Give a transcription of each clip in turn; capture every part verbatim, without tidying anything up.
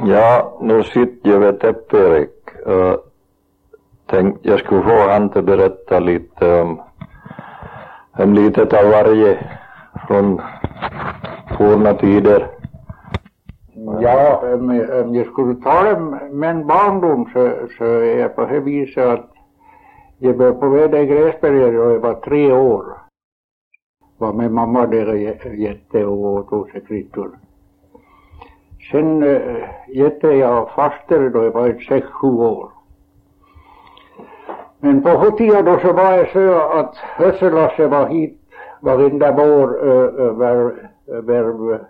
Ja, nu sitter jag vid Erik. Uh, tänkte jag skulle få han att berätta lite om, om lite av varje från forna tider. Ja, om, om jag skulle tala med en barndom så, så är jag på det viset att jag var på väg i Gräsberg och jag var tre år. Var med mamma där jätte och tog sig kritor. Sen äh, jätte jag faster då jag var ett sex, sju år. Men på hottia då så var jag så att Hösselasse var hit varenda vår äh, över, över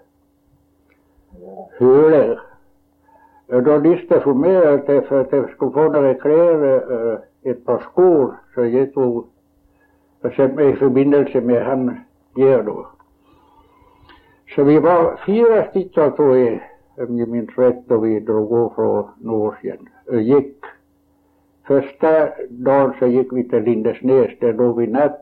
höler. Då visste för mig att jag, för att jag skulle få några kläder, äh, ett par skor, så jag tog och sett mig i förbindelse med han ger då. Så vi var fyra stycken tror jag, om jag minns rätt, och vi drog gå från Norsjön och gick. Första dagen så gick vi till Lindesnäs, där låg vi natt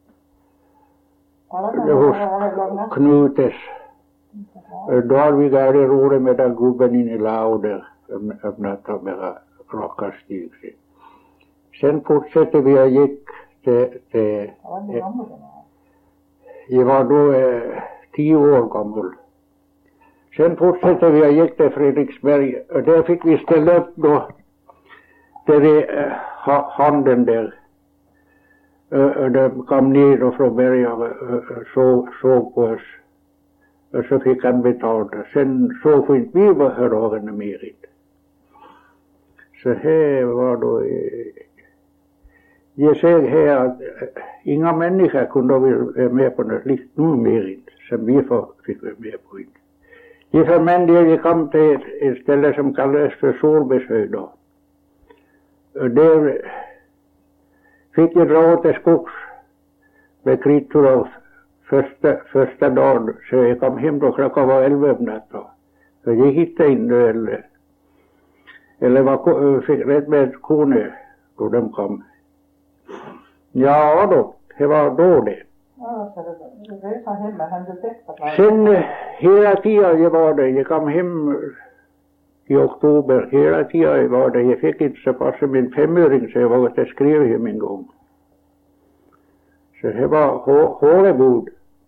hos Knutes. Då hade vi gav det roligt med den gubben in i laudet om, om natten med rockarstig. Sen fortsatte vi och gick till, till jag var då eh, tio år gammal. Sen fortsatte vi och gick till Fredriksberg och där fick vi ställa upp då där det eh, handen där. Och de kom ner och från berget och såg, såg på oss. Och så fick han betalt. Sen såg vi inte vi var hördagarna mer inte. Så här var då eh, jag säger här att inga människor kunde vara med på något likt nu mer inte, som vi fick vara med på inte. De för män de kom till ett ställe som kallades för Solbeshöj då. Och där fick jag dra till skogs med kritor av första, första dagen. Så jag kom hem då klockan var elva om natten. Så jag hittade inte eller, eller var, fick rätt med kone då de kom. Ja då, det var då det. Sen hela tiden jag var det, jag kom hem i oktober, hela tiden jag var det. Jag fick inte så pass som en femöring så jag vågade att skriva hem en gång. Så det var hålebod.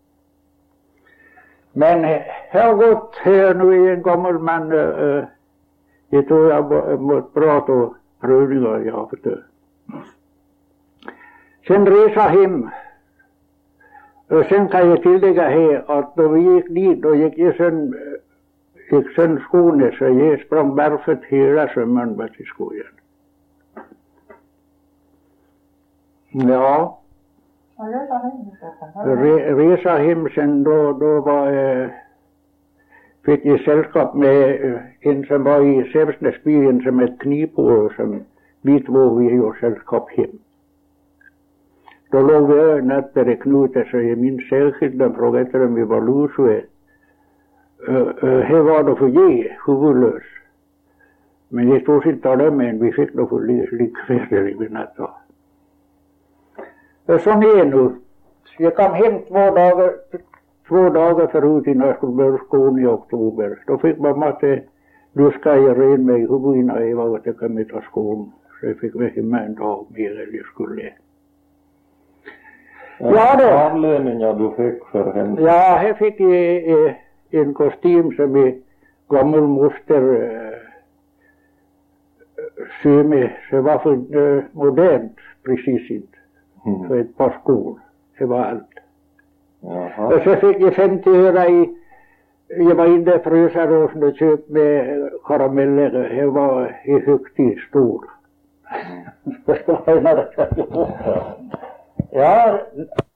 Men det har gått här nu i en gammal man, äh, jag tror jag mot prat och prövningar jag har fått. Sen resa hem. Och sen kan jag tillägga här att då vi gick dit, då gick jag sen, gick sen skorna så jag sprang barfot hela sommaren bort till skogen. Ja. Re, resa hem sen då, då var jag, fick jag sällskap med en som var i Sävsnäsbyen som ett knipår som vi två vi gjorde sällskap hem. Då låg vi övernatt där i Knute så jag minns särskilt den frågan om vi var lusue. Här var då för ge, huvudlös. Men jag stod inte tala med en, vi fick då för likvärdar i natt. Och så är nu. Jag kom hem två dagar, två dagar förut innan jag skulle börja skolan i oktober. Då fick mamma att du ska jag ren mig i huvudet innan jag var att jag kom ta skolan. Så jag fick vara hemma en dag mer än jag skulle. Ja då. Anledningar du fick för henne? Ja, här fick jag en kostym som är gammal moster äh, sy med. Så det var för äh, modernt precis inte. Mm. För ett par skor. Det var allt. Jaha. Och så fick jag femtio öre i, jag var inne i Frösaråsen och köpte med karameller. Det var i högtid stor. Mm. Ja.